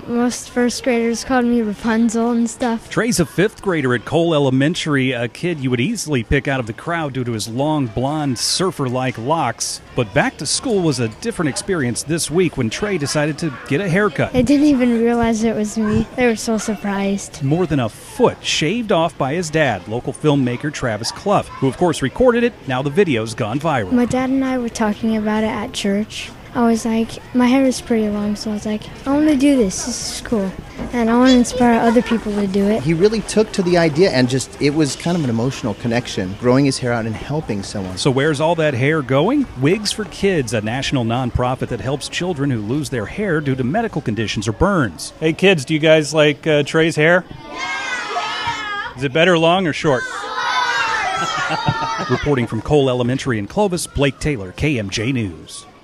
most first graders called me Rapunzel and stuff. Trey's a fifth grader at Cole Elementary, a kid you would easily pick out of the crowd due to his long, blonde, surfer-like locks. But back to school was a different experience this week when Trey decided to get a haircut. They didn't even realize it was me. They were so surprised. More than a foot shaved off by his dad, local filmmaker Travis Clough, who of course recorded it. Now the video's gone viral. My dad and I were talking about it at church. I was like, my hair is pretty long, so I was like, I want to do this. This is cool. And I want to inspire other people to do it. He really took to the idea, and it was kind of an emotional connection, growing his hair out and helping someone. So where's all that hair going? Wigs for Kids, a national nonprofit that helps children who lose their hair due to medical conditions or burns. Hey kids, do you guys like Trey's hair? Yeah! Is it better long or short? Reporting from Cole Elementary in Clovis, Blake Taylor, KMJ News.